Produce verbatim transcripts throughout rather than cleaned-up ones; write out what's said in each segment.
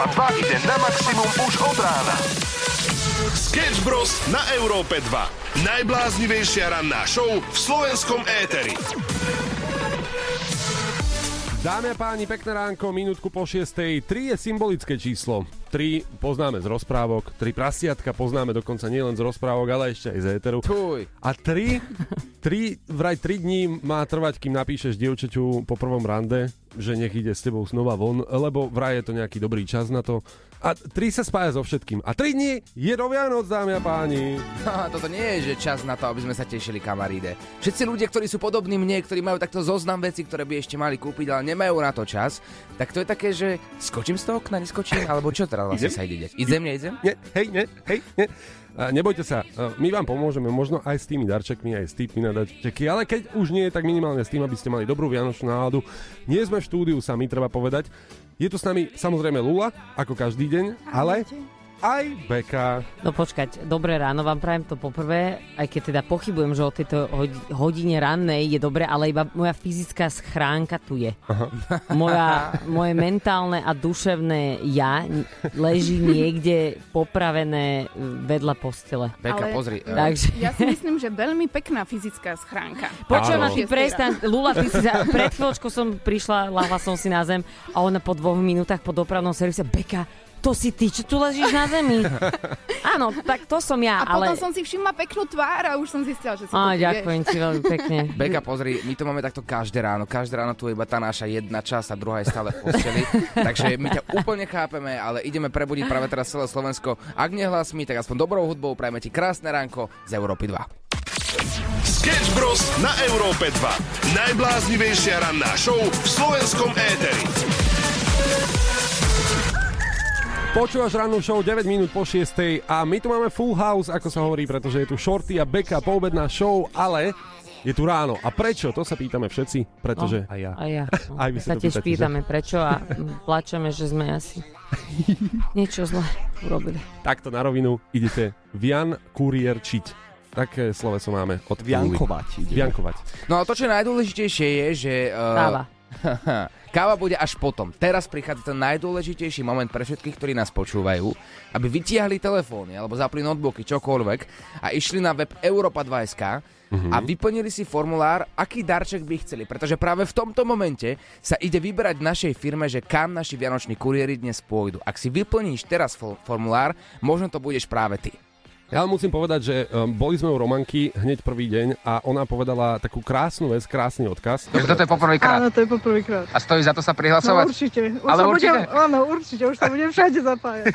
dva ide na maximum už od rána. Sketch Bros. Na Európe dva. Najbláznivejšia ranná show v slovenskom éteri. Dámy a páni, pekné ránko, minútku po šiestej. Tri je symbolické číslo. Tri poznáme z rozprávok, tri prasiatka poznáme dokonca nielen z rozprávok, ale ešte aj z éteru. Tuj. A tri, tri, vraj tri dní má trvať, kým napíšeš dievčaťu po prvom rande, že nech ide s tebou znova von, lebo vraj je to nejaký dobrý čas na to. A tri sa spája so všetkým. A tri dní je do Vianoc, dámy a páni. Ha, toto nie je že čas na to, aby sme sa tešili, kamaríde. Všetci ľudia, ktorí sú podobní mne, ktorí majú takto zoznam vecí, ktoré by ešte mali kúpiť, ale nemajú na to čas, tak to je také, že skočím z toho okna, neskočím, alebo čo teraz vlastne sa ide deť? Idem, neidem? Nie, hej, ne, hej, ne. A nebojte sa, my vám pomôžeme možno aj s tými darčekmi, aj s tipmi na darčeky, ale keď už nie, tak minimálne s tým, aby ste mali dobrú vianočnú náladu. Nie sme v štúdiu sami, treba povedať. Je tu s nami samozrejme Lula, ako každý deň, ale aj Beka. No počkať, dobré ráno vám prajem to poprvé, aj keď teda pochybujem, že o tejto hodine rannej je dobre, ale iba moja fyzická schránka tu je. Aha. Moja, moje mentálne a duševné ja leží niekde popravené vedľa postele. Beka, ale pozri. Takže... Ja si myslím, že veľmi pekná fyzická schránka. Počujem, ty prestaň, Lula, ty si za... pred chvíľočkou som prišla, ľahla som si na zem a ona po dvoch minútach po dopravnom servise, Beka, to si ty, čo tu ležíš na zemi? Áno, tak to som ja, a ale... potom som si všimla peknú tvár a už som zistila, že si Á, to ďakujem ti veľmi pekne. Beka, pozri, my to máme takto každé ráno. Každé ráno tu je iba tá naša jedna časť a druhá je stále v posteli. Takže my ťa úplne chápeme, ale ideme prebudiť práve teraz celé Slovensko. Ak nehlasmi, tak aspoň dobrou hudbou prajeme ti krásne ránko z Európy dva. Sketch Bros. Na Európe dva. Najbláznivejšia ranná show v slovenskom éteri. Počúvaš rannú show deväť minút po šiestej a my tu máme full house, ako sa hovorí, pretože je tu Shorty a Beka, poobedná show, ale je tu ráno. A prečo? To sa pýtame všetci, pretože no, aj ja. Aj ja. No. Aj vy sa sa to tiež pýtate, pýtame, že? prečo a plačeme, že sme asi niečo zle urobili. Takto na rovinu idete Vian kurierčiť. Také sloveso máme od Viankovať. Viankovať. No a to, čo najdôležitejšie je, že... Uh... Káva. Káva bude až potom. Teraz prichádza ten najdôležitejší moment pre všetkých, ktorí nás počúvajú, aby vytiahli telefóny alebo zapli notebooky, čokoľvek a išli na web Europa dva bodka es ká uh-huh. a vyplnili si formulár, aký darček by chceli. Pretože práve v tomto momente sa ide vyberať v našej firme, že kam naši vianoční kuriéri dnes pôjdu. Ak si vyplníš teraz formulár, možno to budeš práve ty. Ja musím povedať, že um, boli sme u Romanky hneď prvý deň a ona povedala takú krásnu vec, krásny odkaz. Takže toto je poprvýkrát. Áno, to je poprvýkrát. A stojí za to sa prihlasovať? No určite. Už Ale sa určite? Budem, áno, určite, už sa budem všade zapájať.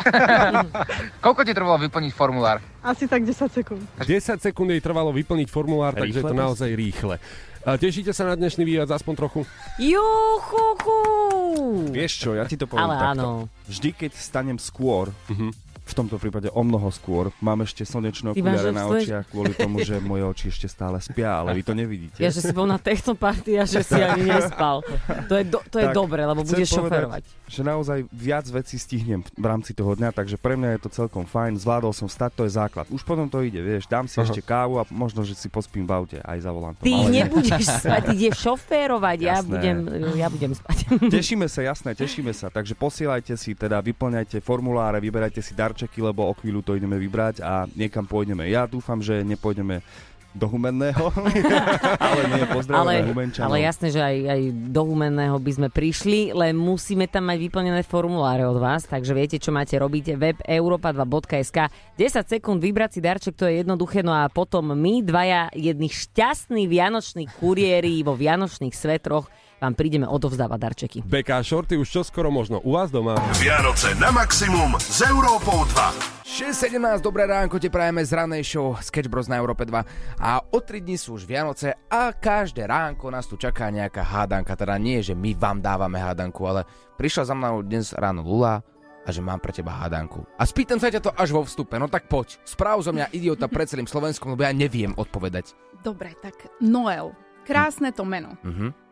Koľko ti trvalo vyplniť formulár? Asi tak desať sekúnd. desať sekúnd jej trvalo vyplniť formulár, rýchle, takže je to naozaj rýchle. A tešíte sa na dnešný výjazd aspoň trochu? Juchuchu! Vieš čo, ja ti to poviem Ale takto. áno. Vždy, keď stanem skôr, Uh-huh. v tomto prípade o mnoho skôr, mám ešte slnečné okuliare na očiach kvôli tomu, že moje oči ešte stále spia, ale vy to nevidíte. Ja, že si bol na technoparty a že si ani nespal. To je, do, to je dobre, lebo budeš šoferovať. Že naozaj viac vecí stihnem v rámci toho dňa, takže pre mňa je to celkom fajn. Zvládol som stať, to je základ. Už potom to ide, vieš, dám si Aha. ešte kávu a možno, že si pospím v aute aj za volantom. Ty ale nebudeš spať, ty ideš šoférovať, ja budem, ja budem spať. Tešíme sa, jasné, tešíme sa. Takže posielajte si, teda vyplňajte formuláre, vyberajte si darčeky, lebo o chvíľu to ideme vybrať a niekam pôjdeme. Ja dúfam, že nepôjdeme do Humenného, ale nie, pozdravujeme Humenčanov. Ale jasné, že aj, aj do Humenného by sme prišli, len musíme tam mať vyplnené formuláre od vás, takže viete, čo máte robiť. Web Europa dva bodka es ká. desať sekúnd vybrať si darček, to je jednoduché, no a potom my dvaja jedných šťastní vianoční kuriéri vo vianočných svetroch vám prídeme odovzdávať darčeky. Beka a Shorty už čoskoro možno u vás doma. Vianoce na maximum s Európou dva. šesť sedemnásť, dobré ránko, te prajeme z ranej show Sketch Bros na Európe dva. A o tri dni sú už Vianoce a každé ránko nás tu čaká nejaká hádanka. Teda nie, že my vám dávame hádanku, ale prišla za mnou dnes ráno Lula a že mám pre teba hádanku. A spýtam sa ťa to až vo vstupe, no tak poď. Správ zo mňa idiota pred celým Slovenskom, lebo ja neviem odpovedať. Dobre, tak Noel. Krásne to meno. Uh-huh.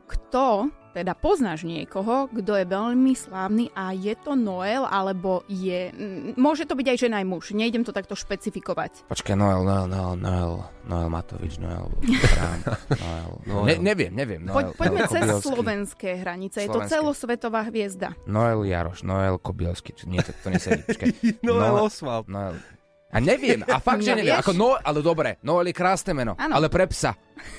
kto, teda poznáš niekoho, kto je veľmi slávny a je to Noel, alebo je... Môže to byť aj žena, aj muž. Nejdem to takto špecifikovať. Počkaj, Noel, Noel, Noel, Noel, Noel Matovič, Noel, Trump, Noel, Noel. Ne, neviem, neviem. Noel, Poď, poďme Noel cez Kobielsky. slovenské hranice. Je to Slovenské. celosvetová hviezda. Noel Jaroš, Noel Kobielsky. Nie, to, to nesedí. Počkaj. Noel Oswald. Noel. A neviem, a fakt, že neviem. Nevieš? Ako Noel, ale dobre, Noel je krásne meno, Áno. ale pre psa.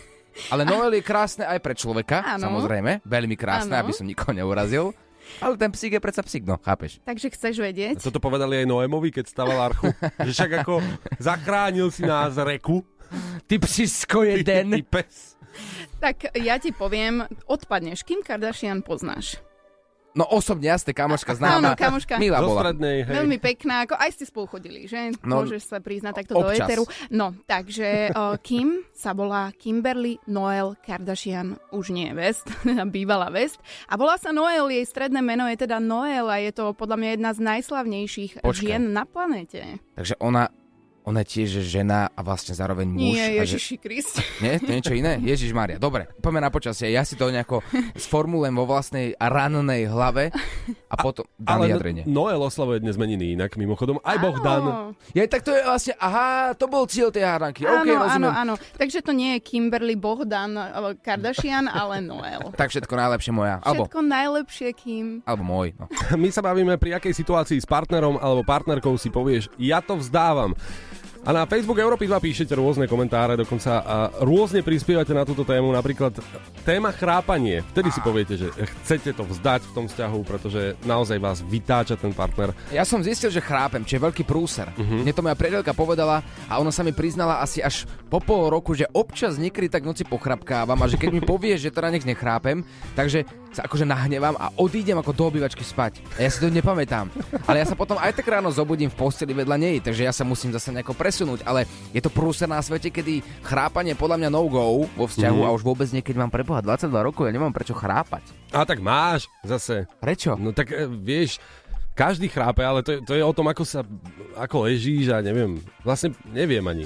Ale Noel je krásne aj pre človeka, Áno. samozrejme, veľmi krásne, Áno. aby som nikoho neurazil. Ale ten psík je predsa psík, no, chápeš? Takže chceš vedieť? Toto povedali aj Noémovi, keď staval archu. Že však ako zachránil si nás reku. Ty psisko jeden. Ty pes. Tak ja ti poviem, odpadneš. Kim Kardashian poznáš? No osobne, jasne, kamoška známa. Áno, kamoška. Milá Zo bola. strednej, hej. Veľmi pekná, ako aj ste spolu chodili, že? No, Môžeš sa priznať takto do občas. éteru. No, takže uh, Kim sa volá Kimberly Noel Kardashian, už nie West, bývalá West. A volá sa Noel, jej stredné meno je teda Noel a je to podľa mňa jedna z najslavnejších Počkaj. žien na planete. Takže ona, ona tiež je žena a vlastne zároveň muž. Nie, a že- Ježiši Kriste. Nie? To je niečo iné? Ježiš Maria. Dobre, poďme na počasie. Ja si to nejako sformulujem vo vlastnej rannej hlave a potom dám Ale vyjadrenie. no- Noel oslavuje dnes meniny inak, mimochodom. Aj Bohdan. Áno. Ja, tak to je vlastne, aha, to bol cieľ tej hádanky. OK, Áno, áno, rozumiem. áno. Takže to nie je Kimberly Bohdan uh, Kardashian, ale Noel. Tak všetko najlepšie moja. Alebo, Všetko najlepšie, Kim. alebo môj. No. My sa bavíme, pri akej situácii s partnerom alebo partnerkou si povieš, ja to vzdávam. A na Facebook Európy dva píšete rôzne komentáre, dokonca a rôzne prispievate na túto tému, napríklad téma chrápanie. Vtedy si poviete, že chcete to vzdať v tom vzťahu, pretože naozaj vás vytáča ten partner. Ja som zistil, že chrápem, čo je veľký prúser. Mhm. Uh-huh. Mne to moja priateľka povedala a ona sa mi priznala asi až po pol roku, že občas niekedy tak v noci pochrapkávam a že keď mi povieš, že teda nech nechrápem, takže sa akože nahnevám a odídem ako do obývačky spať. A ja si to nepamätám. Ale ja sa potom aj tak ráno zobudím v posteli vedľa nej, takže ja sa musím zase nejako presunúť, ale je to prúser na svete, kedy chrápanie podľa mňa no-go vo vzťahu Mhm. a už vôbec nie, keď mám preboha dvadsaťdva rokov, ja nemám prečo chrápať. A tak máš zase. Prečo? No tak e, vieš, každý chrápe, ale to, je- to je o tom, ako sa, ako ležíš a neviem, vlastne neviem ani.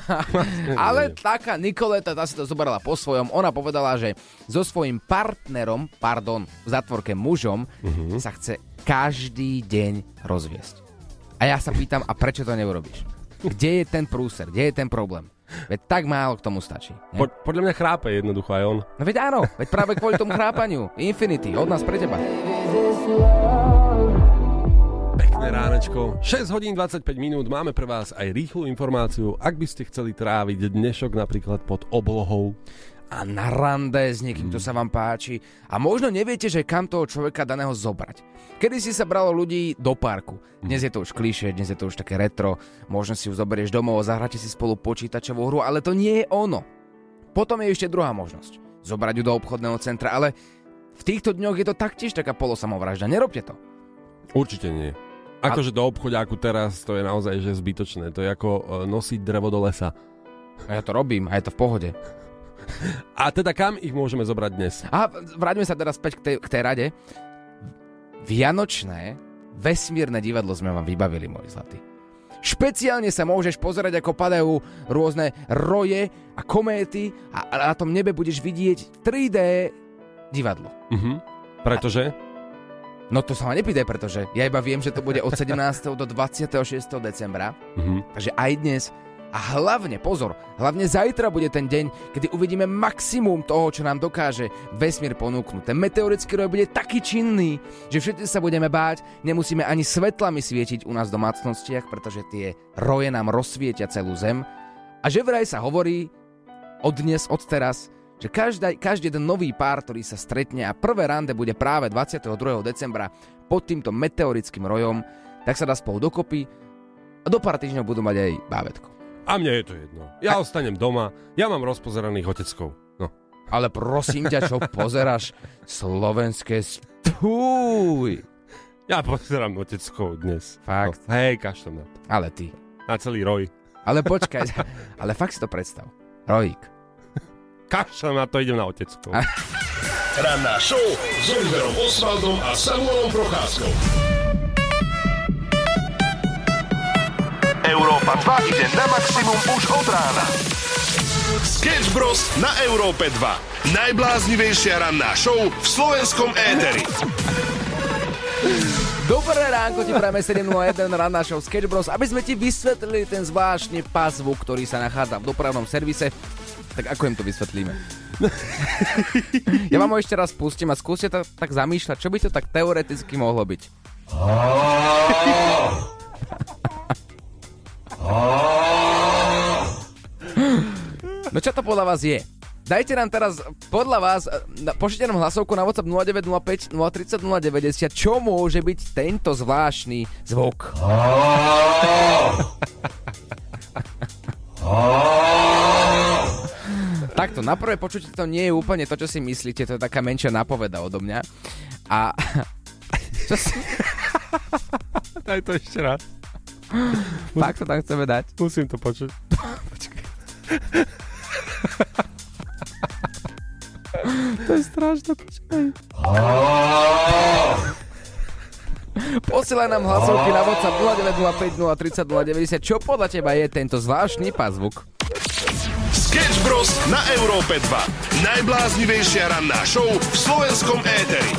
Ale taká Nikoleta, tá si to zobrala po svojom, ona povedala, že so svojím partnerom, pardon, v zatvorke mužom, uh-huh. sa chce každý deň rozviesť. A ja sa pýtam, a prečo to neurobíš? Kde je ten prúser, kde je ten problém? Veď tak málo k tomu stačí. Ne? Po, podľa mňa chrápe jednoducho aj on. No veď áno, veď práve kvôli tomu chrápaniu. Infinity, od nás pre teba. Pekné ránečko. šesť hodín dvadsaťpäť minút, máme pre vás aj rýchlu informáciu, ak by ste chceli tráviť dnešok napríklad pod oblohou. A na rande s niekým, kto sa vám páči. A možno neviete, že kam toho človeka daného zobrať. Kedy si sa bralo ľudí do parku. Dnes je to už klišé, dnes je to už také retro. Možno si ju zoberieš domov a zahráte si spolu počítačovú hru, ale to nie je ono. Potom je ešte druhá možnosť. Zobrať ju do obchodného centra, ale v týchto dňoch je to taktiež taká polosamovražda. Nerobte to. Určite nie. Akože do obchodiaku teraz to je naozaj že zbytočné. To je ako e, nosiť drevo do lesa. A ja to robím a je to v pohode. A teda kam ich môžeme zobrať dnes? A vráťme sa teraz späť k tej, k tej rade. Vianočné vesmírne divadlo sme vám vybavili, môj zlatý. Špeciálne sa môžeš pozerať, ako padajú rôzne roje a kométy a na tom nebe budeš vidieť tri dé divadlo. Mhm. Pretože? No to sa ma nepýtaj, pretože ja iba viem, že to bude od sedemnásteho do dvadsiateho šiesteho decembra. Mhm. Takže aj dnes a hlavne, pozor, hlavne zajtra bude ten deň, kedy uvidíme maximum toho, čo nám dokáže vesmír ponúknuť. Ten meteorický roj bude taký činný, že všetci sa budeme báť, nemusíme ani svetlami svietiť u nás v domácnostiach, pretože tie roje nám rozsvietia celú zem. A že vraj sa hovorí od dnes, od teraz, že každý, každý jeden nový pár, ktorý sa stretne a prvé rande bude práve dvadsiateho druhého decembra pod týmto meteorickým rojom, tak sa dá spolu dokopy a do pár týždňov budú mať aj bábätko. A mne je to jedno. Ja ostanem doma, ja mám rozpozeraných oteckov. No. Ale prosím ťa, čo pozeráš slovenské spúj. Ja pozerám oteckov dnes. Fakt? No, hej, kašlem na to. Ale ty. Na celý roj. Ale počkaj, ale fakt si to predstav. Rojík. Kašlem na to, idem na oteckov. A- Ranná show s Oliverom Osvaldom a Samuelom Procházkou. Európa dva ide na maximum už od rána. Sketch Bros. Na Európe dva. Najbláznivejšia ranná show v slovenskom éteri. Dobré ránko, ti prajeme sedem nula jeden ranná show Sketch Bros. Aby sme ti vysvetlili ten zvláštny pazvuk, ktorý sa nachádza v dopravnom servise. Tak ako im to vysvetlíme? Ja vám ho ešte raz pustím a skúste to tak zamýšľať, čo by to tak teoreticky mohlo byť. No čo to podľa vás je? Dajte nám teraz, podľa vás, pošlite nám hlasovku na WhatsApp nula deväť nula päť nula tri nula nula deväťdesiat, čo môže byť tento zvláštny zvuk? Takto, na prvé počutie to nie je úplne to, čo si myslíte, to je taká menšia nápoveda odo mňa. A... Čo si... Daj to ešte raz. Fakt sa tam chceme dať? Musím to počuť. Počkaj. To je strašné, počkaj. Posielaj nám hlasovky na WhatsApp nula deväť nula päť nula tri nula nula deväťdesiat. Čo podľa teba je tento zvláštny pazvuk? Sketch Bros. Na Európe dva. Najbláznivejšia ranná show v slovenskom éteri.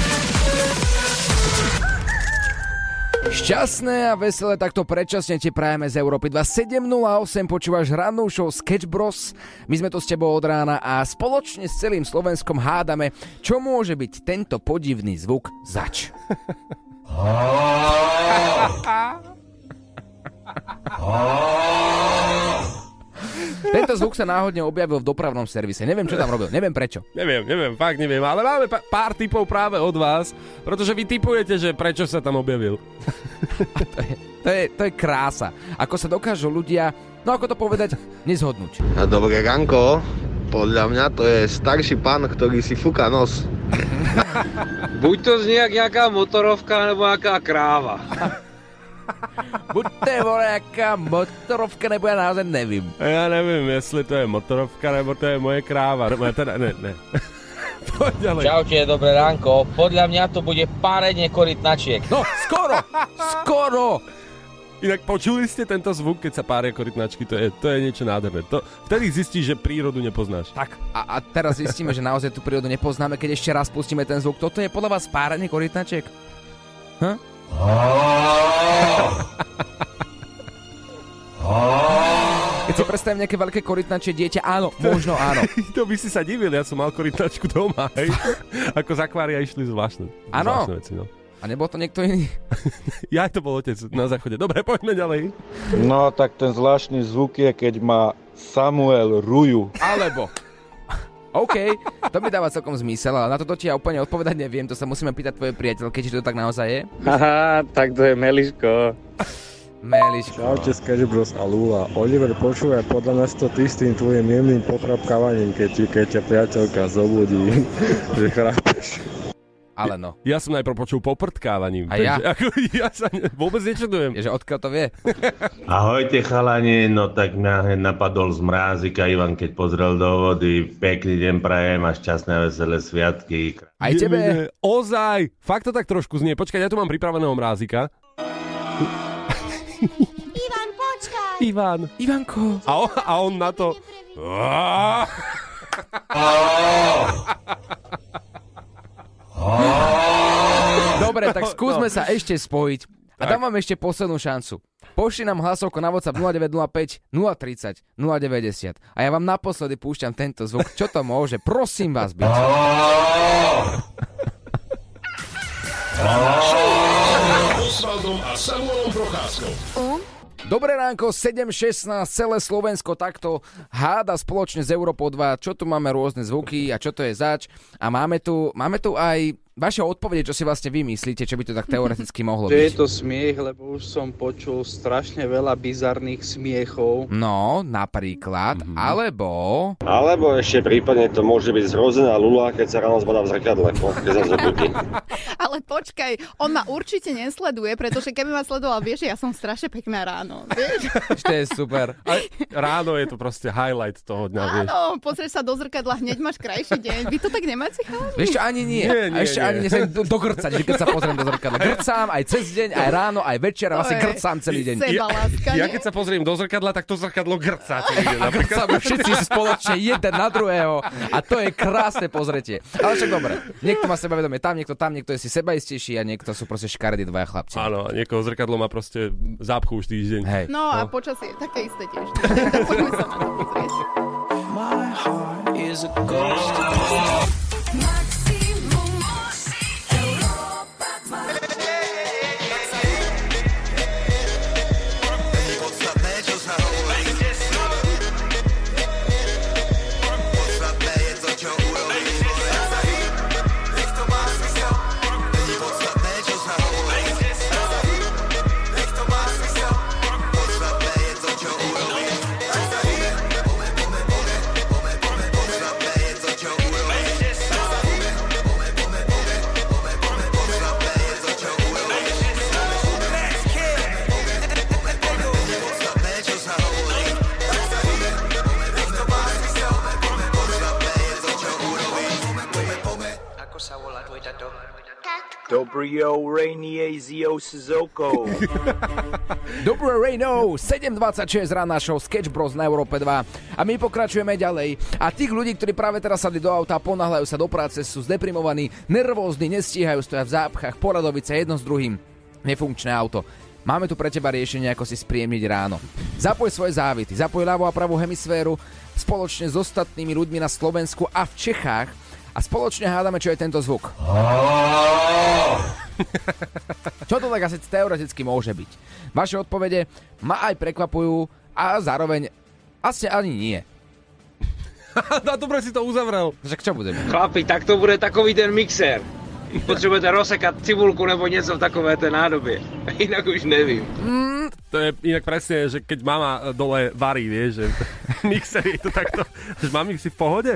Šťastné a veselé takto predčasne ti prajeme z Európy dva. sedem nula osem počúvaš rannú show Sketch Bros. My sme tu s tebou od rána a spoločne s celým Slovenskom hádame, čo môže byť tento podivný zvuk zač. Tento zvuk sa náhodne objavil v dopravnom servise. Neviem, čo tam robil, neviem prečo. Neviem, neviem, fakt neviem, ale máme pa- pár tipov práve od vás, pretože vy tipujete, že prečo sa tam objavil. To je, to, je, to je krása. Ako sa dokážu ľudia, no ako to povedať, nezhodnúť. Dobré ranko, podľa mňa to je starší pán, ktorý si fúka nos. Buď to znie jak nejaká motorovka, alebo nejaká kráva. Buď to je nejaká motorovka, nebo ja naozaj nevím. Ja neviem, jestli to je motorovka, nebo to je moje kráva. Teda, ne, ne. Poď ďalej. Čaute, dobré ránko. Podľa mňa to bude párenie korytnačiek. No, skoro, skoro. Inak počuli ste tento zvuk, keď sa pária korytnačky? To je, to je niečo nádherné. To, vtedy zistíš, že prírodu nepoznáš. Tak, a, a teraz zistíme, že naozaj tú prírodu nepoznáme, keď ešte raz pustíme ten zvuk. Toto je podľa vás párenie korytnačiek? Hm? Keď si predstavím nejaké veľké korytnačie dieťa, áno, možno áno. To by si sa divil, ja som mal korytnačku doma, hej. Ako z akvária išli zvláštne, áno. zvláštne veci, no. A nebol to niekto iný? Ja to bol otec na záchode. Dobre, poďme ďalej. No, tak ten zvláštny zvuk je, keď má Samuel ruju. Alebo... OK, to mi dáva celkom zmysel, ale na toto ti ja úplne odpovedať neviem, to sa musíme pýtať tvoje priateľke, či to tak naozaj je. Haha, tak to je Meliško. Meliško. Čaute, Sketch Bros a Lula. Oliver, počúvaj, podľa nás to ty s tým tvojim jemným pochrapkávaním, keď, keď ťa priateľka zobudí, že chrápeš. Ale no. Ja som najprv počul poprtkávaním. A ja? Takže, ako, ja sa ne, vôbec nečudujem. Je, že odkiaľ to vie? Ahojte chalani, no tak mňa napadol z mrázika Ivan, keď pozrel do vody. Pekný deň prajem a šťastné a veselé sviatky. Aj tebe? Je, je, ozaj, fakt to tak trošku znie. Počkaj, ja tu mám pripraveného mrázika. Ivan, počkaj! Ivan. Ivanko. A on, a on na to... Dobre, tak skúsme sa ešte spojiť. A dám vám ešte poslednú šancu. Pošli nám hlasovku na WhatsApp nula deväť nula päť nula tri nula nula deväťdesiat. A ja vám naposledy púšťam tento zvuk. Čo to môže? Prosím vás byť. Osvaldom a Samuelom Procházkou. Dobré ránko, sedem šestnásť, celé Slovensko takto háda spoločne s Európou dva, čo tu máme rôzne zvuky a čo to je zač. A máme tu, máme tu aj vaše odpovede, čo si vlastne vy myslíte, čo by to tak teoreticky mohlo byť. Je to smiech, lebo už som počul strašne veľa bizarných smiechov. No, napríklad, mm-hmm. alebo... Alebo ešte prípadne to môže byť zrozená Lula, keď sa ráno zbadá v zrkadle, keď sa zobudí. Ale Ale počkaj, on ma určite nesleduje, pretože keby ma sledoval, vieš, ja som strašne pekná ráno, vieš? To je super. Aj ráno je to proste highlight toho dňa, vieš. Áno, pozrieš sa do zrkadla, hneď máš krajší deň. Vy to tak nemáte, chalani? Vieš čo, ani nie. Nie, nie, a ešte nie. ani nesem do- dogrcať, že keď sa pozriem do zrkadla. Grcám aj cez deň, aj ráno, aj večer a vlastne To je grcám celý deň. Sebaláska, Ja nie? keď sa pozriem do zrkadla, tak to zrkadlo grcá celý deň. A grcáme všetci spoločne jeden na druhého a to je krásne pozretie. Ale však dobre, niekto má sebavedomie tam, niekto tam, niekto je si sebaistejší a niekto sú proste škaredí dvaja chlapci. Áno, niekoho zrkadlo má proste zápchu už týždeň. Hej. No a počasie je také isté tiež. Tak poďme sa na to pozrieť. My heart is a ghost. Dobrýho, Rainy Azio s Zokou. Dobré Rejno, sedem dvadsaťšesť rána show Sketch Bros na Európe dva a my pokračujeme ďalej. A tých ľudí, ktorí práve teraz sadli do auta a ponáhľajú sa do práce, sú zdeprimovaní, nervózni, nestíhajú, stoja v zápchách, poradovice jedno s druhým. Nefunkčné auto. Máme tu pre teba riešenie, ako si spríjemniť ráno. Zapoj svoje závity, zapoj ľavú a pravú hemisféru spoločne s ostatnými ľuďmi na Slovensku a v Čechách a spoločne hádame, čo je tento zvuk. Čo to tak asi teoreticky môže byť? Vaše odpovede ma aj prekvapujú a zároveň asi ani nie. No dobre si to uzavrel. Však čo budeme? Chlapi, tak to bude takový ten mixér. Potřebujete rozsekať cibulku nebo něco v takové té nádobě. Inak už nevím. Mm, to je inak presne, že keď mama dole varí, vieš, že mixer je to takto, že mami si v pohode?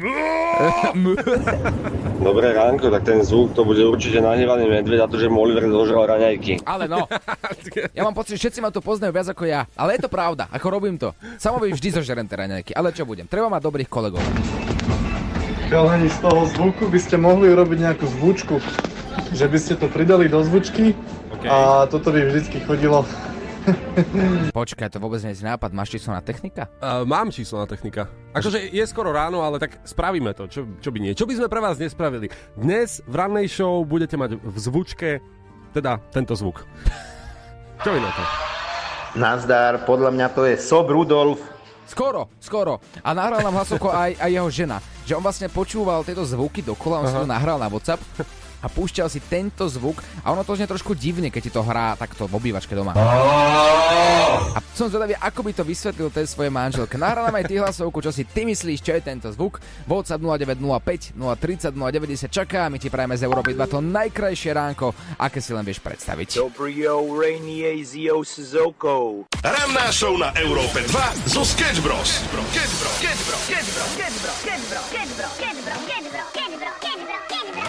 Dobré ránko, tak ten zvuk to bude určite nahnevaný medveď a to, že Oliver zožral raňajky. Ale no, ja mám pocit, že všetci ma to poznajú viac ako ja. Ale je to pravda, ako robím to. Samovi vždy zožerem tie raňajky, ale čo budem? Treba mať dobrých kolegov. Chalani, z toho zvuku by ste mohli urobiť nejakú zvučku, že by ste to pridali do zvučky, okay. A toto by vždycky chodilo. Počkaj, to vôbec nie je nápad. Máš číslo na technika? Uh, mám číslo na technika. Akože je skoro ráno, ale tak spravíme to. Čo, čo by nie? Čo by sme pre vás nespravili? Dnes v rannej show budete mať v zvučke teda tento zvuk. Čo vy na to? Nazdar, podľa mňa to je Sob Rudolf. Skoro, skoro. A nahral nám hlasovko aj, aj jeho žena. Že on vlastne počúval tieto zvuky dokola, on Aha. si to nahral na WhatsApp a púšťal si tento zvuk a ono to znie trošku divne, keď ti to hrá takto v obývačke doma. A som zvedavý, ako by to vysvetlil tej svojej manželke. Nahral nám aj ty hlasovku, čo si ty myslíš, čo je tento zvuk. WhatsApp nula deväť nula päť nula tridsať nula deväťdesiat čaká a my ti prajeme z Európy dva to najkrajšie ránko, aké si len vieš predstaviť. Dobrýho, Rainy Azio s Zokou. Ranná show na Európe dva zo Sketch Bros. Sketch Bros. Sketch Bros. Sketch Bros. Sketch Bros. Sketch Bros. Sketch Bros. Sketch Bros. Sketch Bros. Sketch Bros. Sketch Bros. Sketch Bros.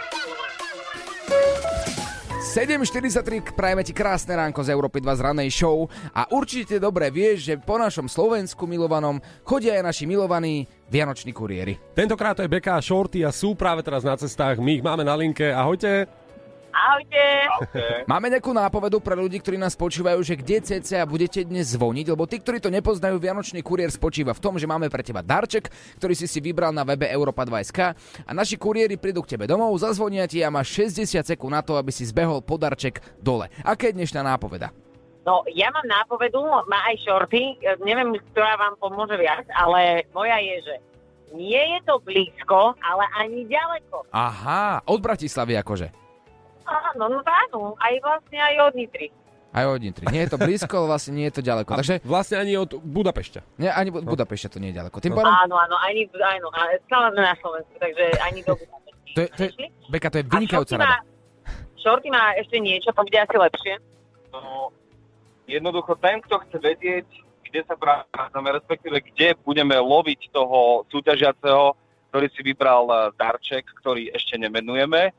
sedem štyridsaťtri, prajeme ti krásne ránko z Európy dva z rannej show a určite dobre vieš, že po našom Slovensku milovanom chodia aj naši milovaní vianoční kuriéri. Tentokrát to je Beka a Shorty a sú práve teraz na cestách, my ich máme na linke, ahojte. Ahojte. Okay. Máme nejakú nápovedu pre ľudí, ktorí nás počúvajú, že kde cca budete dnes zvoniť, lebo tí, ktorí to nepoznajú, vianočný kuriér spočíva v tom, že máme pre teba darček, ktorý si si vybral na webe Europa dva bodka es ká a naši kuriéri prídu k tebe domov, zazvonia ti a máš šesťdesiat sekúnd na to, aby si zbehol podarček dole. Aká je dnešná nápoveda? No, ja mám nápovedu, má aj Shorty, neviem, ktorá vám pomôže viac, ale moja je, že nie je to blízko, ale ani ďaleko. Aha, od Bratislavy akože. Áno, no áno, aj vlastne aj od Nitry. Aj od Nitry. Nie je to blízko, ale vlastne nie je to ďaleko. Takže vlastne ani od Budapešťa. Nie, ani od Budapešťa to nie je ďaleko. Tým pádom... Áno, áno, ani, áno, stále sme na Slovensku, takže ani do Budapešťa. To je, to je, Beka, to je vynikajúca rada. Shorty má ešte niečo, to bude asi lepšie. No, jednoducho ten, kto chce vedieť, kde sa prácame, respektíve kde budeme loviť toho súťažiaceho, ktorý si vybral darček, ktorý ešte nemenujeme,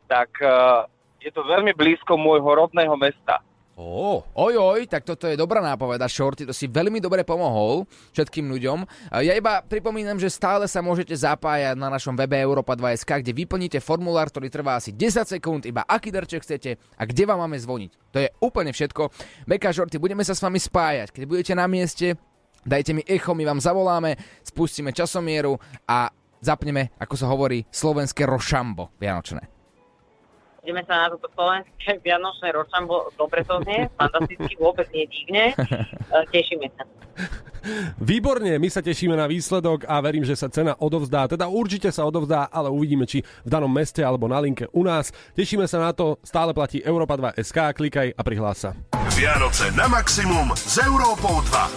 tak uh, je to veľmi blízko môjho rodného mesta. Oh. Oj, oj, tak toto je dobrá nápoveda, Shorty, to si veľmi dobre pomohol všetkým ľuďom. Ja iba pripomínam, že stále sa môžete zapájať na našom webe Europa dva bodka es ká, kde vyplníte formulár, ktorý trvá asi desať sekúnd, iba aký darček chcete a kde vám máme zvoniť. To je úplne všetko. Beka, Shorty, budeme sa s vami spájať. Keď budete na mieste, dajte mi echo, my vám zavoláme, spustíme časomieru a zapneme, ako sa hovorí, slovenské rošambo vianočné. Ideme sa na toto slovenské vianočné ročambo, dobre to znie, fantasticky, vôbec nie divne, tešíme sa. Výborne, my sa tešíme na výsledok a verím, že sa cena odovzdá, teda určite sa odovzdá, ale uvidíme, či v danom meste alebo na linke u nás. Tešíme sa na to, stále platí Europa dva bodka es ká, klikaj a prihlás sa. Vianoce na maximum s Európou dva.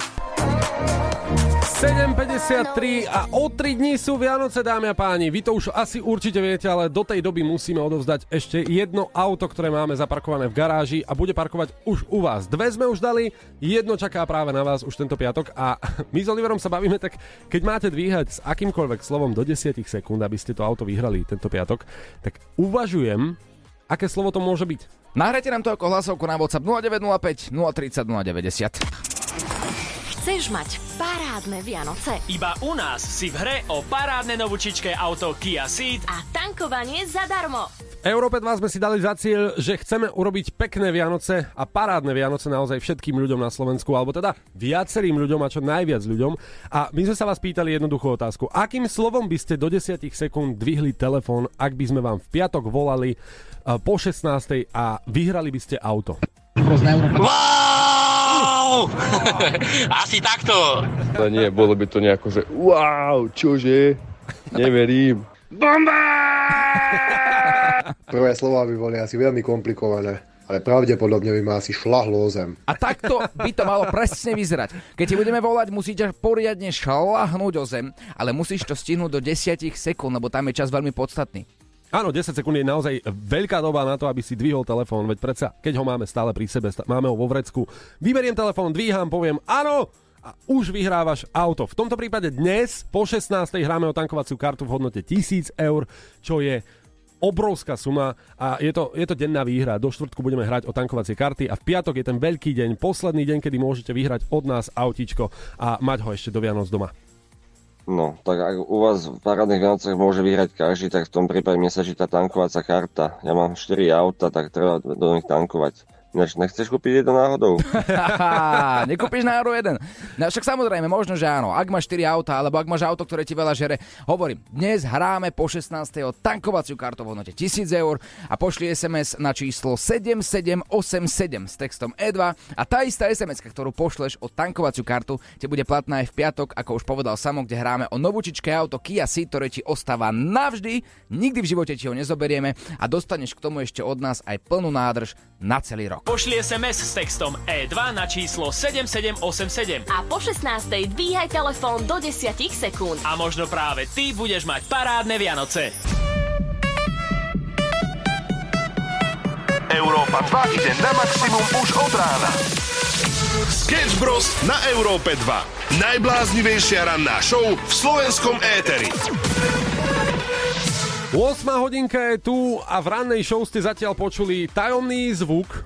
sedem päťdesiattri a o tri dní sú Vianoce, dámy a páni. Vy to už asi určite viete, ale do tej doby musíme odovzdať ešte jedno auto, ktoré máme zaparkované v garáži a bude parkovať už u vás. Dve sme už dali, jedno čaká práve na vás už tento piatok a my s Oliverom sa bavíme, tak keď máte dvíhať s akýmkoľvek slovom do desať sekúnd, aby ste to auto vyhrali tento piatok, tak uvažujem, aké slovo to môže byť. Nahrajte nám to ako hlasovku na WhatsApp nula deväť nula päť, nula tridsať, nula deväťdesiat. Chceš mať parádne Vianoce? Iba u nás si v hre o parádne novúčičké auto Kia Ceed a tankovanie zadarmo. V Európe dva sme si dali za cieľ, že chceme urobiť pekné Vianoce a parádne Vianoce naozaj všetkým ľuďom na Slovensku, alebo teda viacerým ľuďom a čo najviac ľuďom. A my sme sa vás pýtali jednoduchú otázku. Akým slovom by ste do desať sekúnd dvihli telefón, ak by sme vám v piatok volali po šestnástej a vyhrali by ste auto? Wow! Asi takto. To nie, bolo by to nejako, že wow, čože? Neverím. Bomba! Prvé slova by boli asi veľmi komplikované, ale pravdepodobne by ma asi šľahlo o zem. A takto by to malo presne vyzerať. Keď ti budeme volať, musíš poriadne šľahnúť o zem, ale musíš to stihnúť do desať sekúnd, lebo tam je čas veľmi podstatný. Áno, desať sekúnd je naozaj veľká doba na to, aby si dvihol telefón, veď predsa, keď ho máme stále pri sebe, máme ho vo vrecku, vyberiem telefón, dvíham, poviem áno a už vyhrávaš auto. V tomto prípade dnes po šestnástej hráme o tankovaciu kartu v hodnote tisíc eur, čo je obrovská suma a je to, je to denná výhra. Do štvrtku budeme hrať o tankovacie karty a v piatok je ten veľký deň, posledný deň, kedy môžete vyhrať od nás autíčko a mať ho ešte do Vianoc doma. No, tak ak u vás v parádnych Vianococh môže vyhrať každý, tak v tom prípade mne sa číta tankovacia karta. Ja mám štyri auta, tak treba do nich tankovať. Ináč nechceš kúpiť jedno náhodou? Nekúpiš náhodou jeden. No, však samozrejme, možno, že áno. Ak máš štyri auta, alebo ak máš auto, ktoré ti veľa žere. Hovorím, dnes hráme po šestnástej o tankovaciu kartu v hodnote tisíc eur a pošli es em es na číslo sedem sedem osem sedem s textom é dva a tá istá es em eska, ktorú pošleš o tankovaciu kartu, ti bude platná aj v piatok, ako už povedal Samo, kde hráme o novúčičké auto Kia Ceed, ktoré ti ostáva navždy, nikdy v živote ti ho nezoberieme a dostaneš k tomu ešte od nás aj plnú nádrž na celý rok. Pošli es em es s textom é dva na číslo sedem sedem osem sedem. A po šestnástej dvíhaj telefón do desať sekúnd. A možno práve ty budeš mať parádne Vianoce. Európa dva ide na maximum už od rána. Sketch Bros na Európe dva. Najbláznivejšia ranná show v slovenskom éteri. ôsma hodinka je tu a v rannej show ste zatiaľ počuli tajomný zvuk,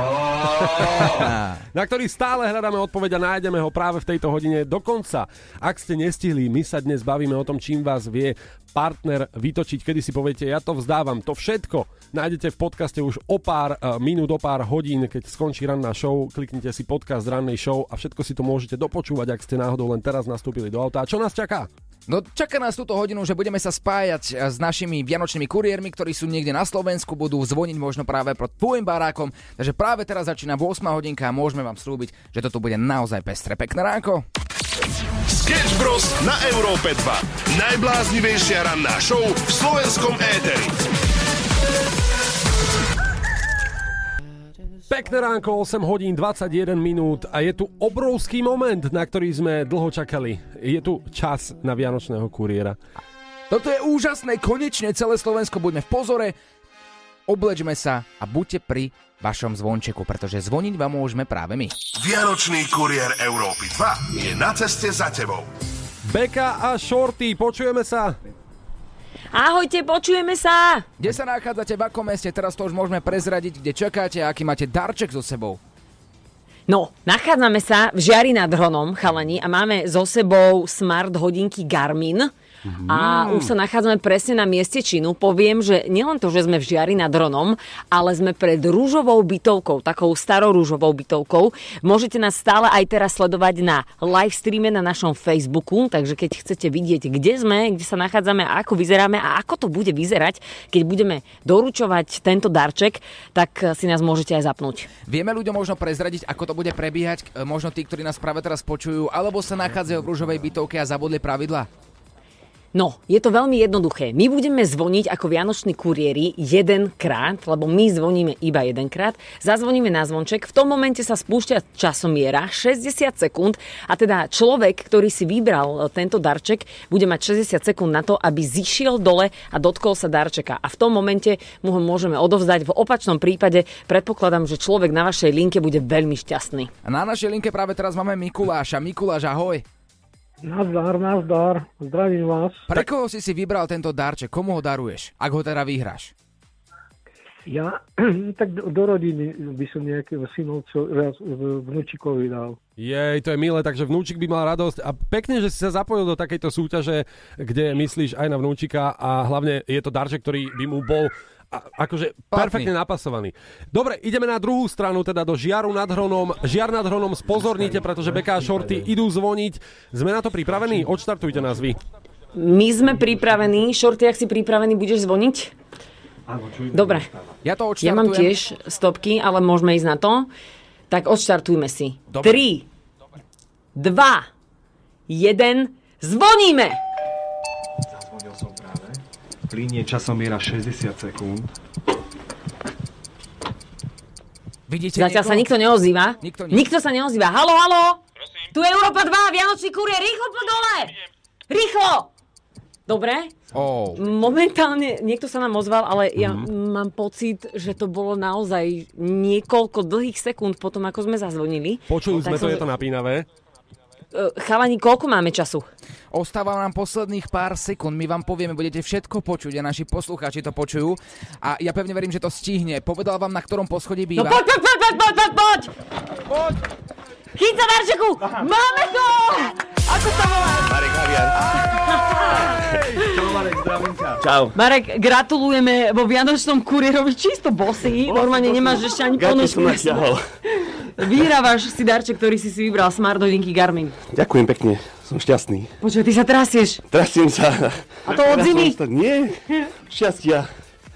na ktorý stále hľadáme odpoveď a nájdeme ho práve v tejto hodine. Dokonca, ak ste nestihli, my sa dnes bavíme o tom, čím vás vie partner vytočiť, kedy si poviete, ja to vzdávam. To všetko nájdete v podcaste už o pár uh, minút, o pár hodín, keď skončí ranná show. Kliknite si podcast rannej show a všetko si to môžete dopočúvať, ak ste náhodou len teraz nastúpili do auta. A čo nás čaká? No čaká nás túto hodinu, že budeme sa spájať s našimi vianočnými kuriérmi, ktorí sú niekde na Slovensku, budú zvoniť možno práve pod tvojim barákom. Takže práve teraz začína ôsma hodinka a môžeme vám slúbiť, že toto bude naozaj pestré. Pekné ránko. Sketch Bros na Európe dva. Najbláznivejšia ranná show v slovenskom éteri. Pekné ránko, osem hodín dvadsaťjeden minút a je tu obrovský moment, na ktorý sme dlho čakali. Je tu čas na vianočného kuriéra. Toto je úžasné, konečne celé Slovensko, buďme v pozore, oblečme sa a buďte pri vašom zvončeku, pretože zvoniť vám môžeme práve my. Vianočný kuriér Európy dva je na ceste za tebou. Beka a Shorty, počujeme sa? Ahojte, počujeme sa. Kde sa nachádzate, v akom meste? Teraz to už môžeme prezradiť, kde čakáte a aký máte darček so sebou. No, nachádzame sa v Žiari nad Hronom, chalani, a máme so sebou smart hodinky Garmin. Mm. A už sa nachádzame presne na mieste činu. Poviem, že nielen to, že sme v Žiari nad Hronom, ale sme pred rúžovou bytovkou, takou starorúžovou bytovkou. Môžete nás stále aj teraz sledovať na live streame na našom Facebooku, takže keď chcete vidieť, kde sme, kde sa nachádzame a ako vyzeráme a ako to bude vyzerať, keď budeme doručovať tento darček, tak si nás môžete aj zapnúť. Vieme ľuďom možno prezradiť, ako to bude prebiehať, možno tí, ktorí nás práve teraz počujú, alebo sa nachádzajú v rúžovej bytovke a zabudli pravidlá? No, je to veľmi jednoduché. My budeme zvoniť ako vianoční kuriéri jedenkrát, lebo my zvoníme iba jedenkrát. Zazvoníme na zvonček, v tom momente sa spúšťa časomiera šesťdesiat sekúnd a teda človek, ktorý si vybral tento darček, bude mať šesťdesiat sekúnd na to, aby zišiel dole a dotkol sa darčeka. A v tom momente mu ho môžeme odovzdať. V opačnom prípade predpokladám, že človek na vašej linke bude veľmi šťastný. A na našej linke práve teraz máme Mikuláša. Mikuláš, ahoj. Nazdar, nazdar, zdravím vás. Pre koho si si vybral tento darček? Komu ho daruješ, ak ho teda vyhráš? Ja, tak do, do rodiny by som nejakého synovcu, vnúčikovi dal. Jej, to je milé, takže vnúčik by mal radosť a pekne, že si sa zapojil do takejto súťaže, kde myslíš aj na vnúčika a hlavne je to darček, ktorý by mu bol a, akože perfektne napasovaný. Dobre, ideme na druhú stranu, teda do Žiaru nad Hronom. Žiar nad Hronom, spozornite, pretože Beka a Shorty idú zvoniť. Sme na to pripravení? Odštartujte nás vy. My sme pripravení. Shorty, ak si pripravený, budeš zvoniť? Dobre. Ja to odštartujem. Ja mám tiež stopky, ale môžeme ísť na to. Tak odštartujme si. tri, dva, jeden, zvoníme! Zazvonil som práve. Plinie časomiera šesťdesiat sekúnd. Vidíte Zatiaľ niekoho? sa nikto neozýva. Nikto, nikto sa neozýva. Haló, haló! Tu je Európa dva, Vianočný kuriér, rýchlo po dole! Rýchlo! Dobre? Oh. Momentálne niekto sa nám ozval, ale ja mm. mám pocit, že to bolo naozaj niekoľko dlhých sekúnd potom, ako sme zazvonili. Počuli sme tak to, je to napínavé. Chalani, koľko máme času? Ostáva nám posledných pár sekúnd, my vám povieme, budete všetko počuť a naši poslucháči to počujú a ja pevne verím, že to stihne. Povedal vám, na ktorom poschodí býva. No poď, poď, poď, poď, poď, poď! Poď! Chyť sa, Darčeku! Máme to! Ako sa volá? Marek Haviar. Čau, Marek, zdravím ťa. Čau. Marek, gratulujeme vo Vianočnom kuriérovi čisto bosy. Normálne nemáš ešte ani ponožku. Vyhrávaš si darček, ktorý si si vybral, smart hodinky Garmin. Ďakujem pekne, som šťastný. Počuj, ty sa trasieš. Trasiem sa. A to od zimy? Nie, šťastia.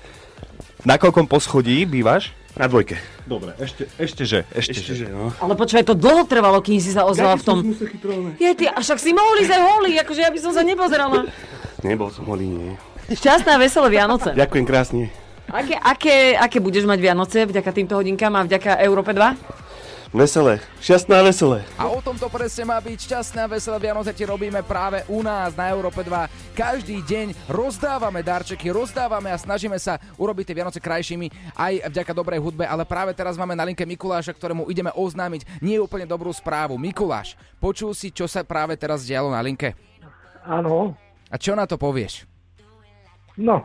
Na koľkom poschodí bývaš? Na dvojke. Dobre, ešte, ešte že, ešte, Ešte že. že, no. Ale počúvaj, to dlho trvalo, kým si sa ozval v tom. Je, ty, a však si mohol ísť aj holý, akože ja by som sa nepozerala. Nebol som holý, nie. Šťastné a veselé Vianoce. Ďakujem krásne. Aké, aké, aké budeš mať Vianoce vďaka týmto hodinkám a vďaka Európe dva? Veselé, šťastné a veselé. A o tom to presne má byť. Šťastné a veselé Vianoce ti robíme práve u nás na Európe dva. Každý deň rozdávame darčeky, rozdávame a snažíme sa urobiť tie Vianoce krajšími aj vďaka dobrej hudbe, ale práve teraz máme na linke Mikuláša, ktorému ideme oznámiť nie úplne dobrú správu. Mikuláš, počul si, čo sa práve teraz dialo na linke? Áno. A čo na to povieš? No,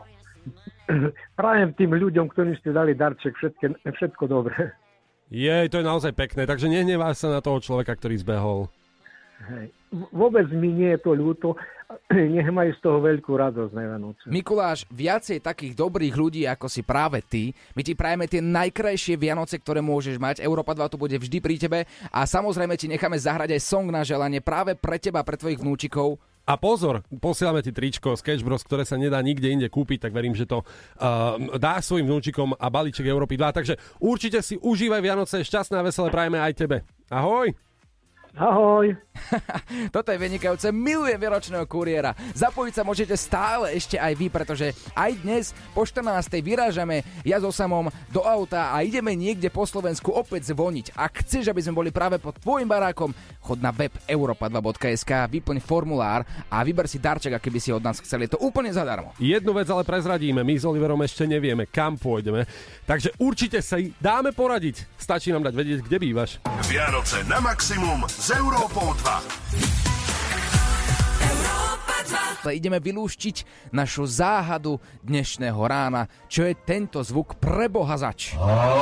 prajem tým ľuďom, ktorým ste dali darček, všetko, všetko dobré. Jej, to je naozaj pekné, takže nehneváš sa na toho človeka, ktorý zbehol. Hej. Vôbec mi nie je to ľúto, nech majú z toho veľkú radosť na Vianoce. Mikuláš, viacej takých dobrých ľudí, ako si práve ty, my ti prajeme tie najkrajšie Vianoce, ktoré môžeš mať. Európa dva tu bude vždy pri tebe a samozrejme ti necháme zahrať aj song na želanie práve pre teba, pre tvojich vnúčikov. A pozor, posielame ti tričko Sketch Bros, ktoré sa nedá nikde inde kúpiť, tak verím, že to uh, dá svojim vnúčikom a balíček Európy dva. Takže určite si užívaj Vianoce, šťastné a veselé prajeme aj tebe. Ahoj! Ahoj. Toto je vynikajúce, milujem Vianočného kuriéra. Zapojiť sa môžete stále ešte aj vy, pretože aj dnes po štrnástej vyrážame ja so Samom do auta a ideme niekde po Slovensku opäť zvoniť. Ak chceš, aby sme boli práve pod tvojim barákom, chod na web europa dva bodka es ká, vyplň formulár a vyber si darček, aký by si od nás chceli. Je to úplne zadarmo. Jednu vec ale prezradíme, my s Oliverom ešte nevieme, kam pôjdeme, takže určite sa dáme poradiť. Stačí nám dať vedieť, kde bývaš. Vianoce na maximum s Európou dva. Európa dva. ideme vylúštiť našu záhadu dnešného rána, čo je tento zvuk preboha zač.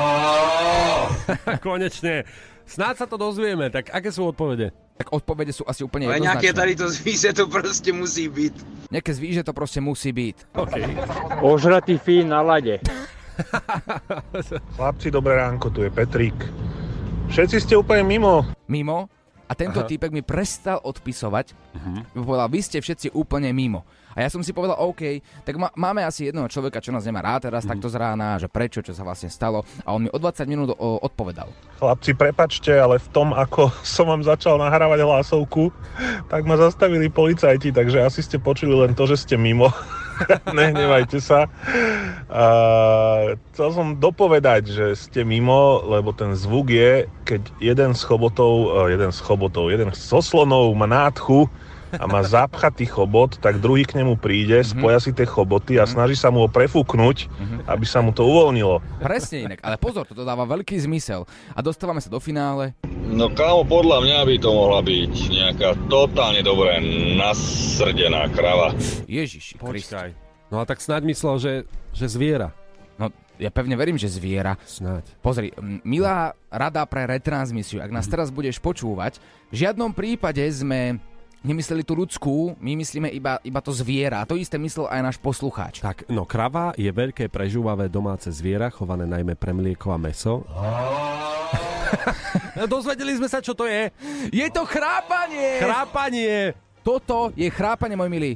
Konečne. Snáď sa to dozvieme, tak aké sú odpovede? Tak odpovede sú asi úplne Ale jednoznačné. nejaké tady to zvíře to proste musí byť. Nejaké zvíže to proste musí byť. Okay. Ožratý fín na lade. Chlapci, dobré ránko, tu je Petrík. Všetci ste úplne mimo. Mimo? A tento Aha. týpek mi prestal odpisovať. Uh-huh. Povedal, vy ste všetci úplne mimo. A ja som si povedal, OK, tak má, máme asi jedného človeka, čo nás nemá rád teraz uh-huh. takto z rána, že prečo, čo sa vlastne stalo. A on mi o dvadsať minút o, odpovedal. Chlapci, prepačte, ale v tom, ako som vám začal nahrávať hlasovku, tak ma zastavili policajti, takže asi ste počuli len to, že ste mimo. Nehnevajte sa. A chcel som dopovedať, že ste mimo, lebo ten zvuk je, keď jeden z chobotov, jeden z chobotov, jeden zo slonov má nádchu a má zapchatý chobot, tak druhý k nemu príde, mm-hmm. spoja si tie choboty a snaží sa mu ho prefúknuť, mm-hmm. aby sa mu to uvoľnilo. Presne inak, ale pozor, toto dáva veľký zmysel. A dostávame sa do finále. No kámo, podľa mňa by to mohla byť nejaká totálne dobre nasrdená krava. Ježiši Kriste. No a tak snáď myslel, že, že zviera. No, ja pevne verím, že zviera. Snáď. Pozri, milá rada pre retransmisiu, ak nás teraz budeš počúvať, v žiadnom prípade sme nemysleli tú ľudskú, my myslíme iba, iba to zviera. A to isté myslel aj náš poslucháč. Tak, no krava je veľké prežúvavé domáce zviera, chované najmä pre mlieko a mäso. Dozvedeli sme sa, čo to je. Je to chrápanie! Chrápanie! Toto je chrápanie, môj milý.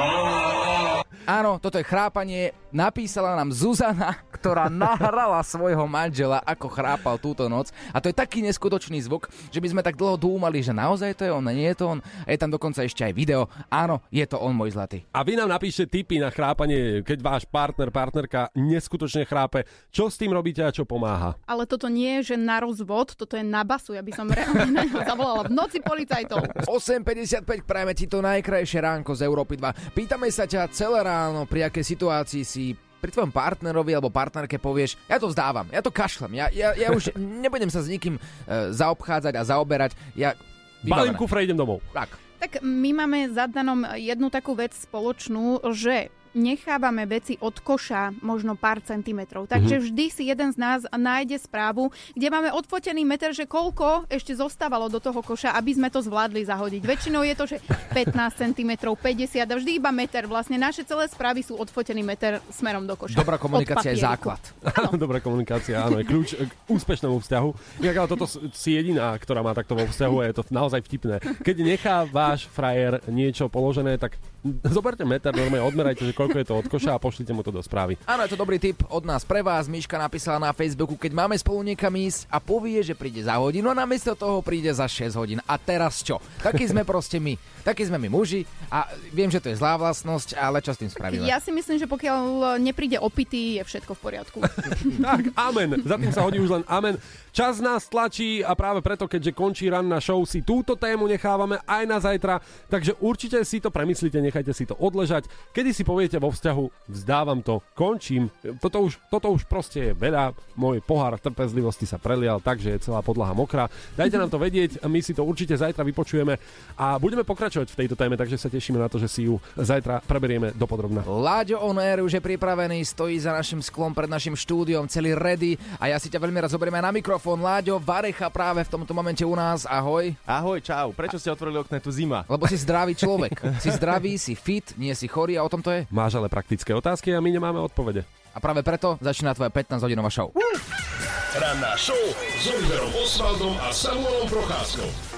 Áno, toto je chrápanie. Napísala nám Zuzana, ktorá nahrala svojho manžela, ako chrápal túto noc. A to je taký neskutočný zvuk, že by sme tak dlho dúmali, že naozaj to je on, nie je to on. A je tam dokonca ešte aj video. Áno, je to on, môj zlatý. A vy nám napíšte tipy na chrápanie, keď váš partner, partnerka neskutočne chrápe. Čo s tým robíte a čo pomáha? Ale toto nie je, že na rozvod, toto je na basu. Ja by som reálne na ňo zavolala v noci policajtov. osem päťdesiatpäť, prajeme ti to najkrajšie ránko z Európy dva. Pýtame sa ťa celé ráno, pri akej situácii si pri tvojom partnerovi alebo partnerke povieš, ja to vzdávam, ja to kašlem, ja, ja, ja už nebudem sa s nikým uh, zaobchádzať a zaoberať. Ja balím kufre, idem domov. Tak. Tak my máme za Danom jednu takú vec spoločnú, že nechávame veci od koša možno pár centimetrov. Takže vždy si jeden z nás nájde správu, kde máme odfotený meter, že koľko ešte zostávalo do toho koša, aby sme to zvládli zahodiť. Väčšinou je to, že pätnásť centimetrov, päťdesiat a vždy iba meter. Vlastne naše celé správy sú odfotený meter smerom do koša. Dobrá komunikácia je základ. Dobrá komunikácia, áno, je kľúč k úspešnému vzťahu. Inak ale toto si jediná, ktorá má takto vo vzťahu a je to naozaj vtipné. Keď nechá váš frajer niečo položené, tak zoberte meter, normálne odmerajte, že koľko je to od koša a pošlite mu to do správy. Áno, je to dobrý tip od nás pre vás. Miška napísala na Facebooku, keď máme spolu niekam ísť a povie, že príde za hodinu a namiesto toho príde za šesť hodín. A teraz čo? Takí sme proste my. Takí sme my muži a viem, že to je zlá vlastnosť, ale čo s tým spravíme? Ja si myslím, že pokiaľ nepríde opitý, je všetko v poriadku. Tak, amen. Za tým sa hodí už len amen. Čas nás tlačí a práve preto, keďže končí ranná show, si túto tému nechávame aj na zajtra, takže určite si to premyslite, nechajte si to odležať. Kedy si poviete vo vzťahu, vzdávam to, končím, toto už, toto už proste je veľa, môj pohár trpezlivosti sa prelial, takže je celá podlaha mokrá. Dajte nám to vedieť, my si to určite zajtra vypočujeme a budeme pokračovať v tejto téme, takže sa tešíme na to, že si ju zajtra preberieme dopodrobna. Láďo On Air už je pripravený, stojí za našim sklom pred našim štúdiom, celý ready a ja si ťa veľmi rád zoberieme na mikrofón. Láďo, Varecha práve v tomto momente u nás, ahoj. Ahoj, čau, prečo ste otvorili okno, je tu zima? Lebo si zdravý človek, si zdravý, si fit, nie si chorý a o tom to je. Máš ale praktické otázky a my nemáme odpovede. A práve preto začína tvoja pätnásťhodinová show. Ranná show s Oliverom Osvaldom a Samuelom Procházkou.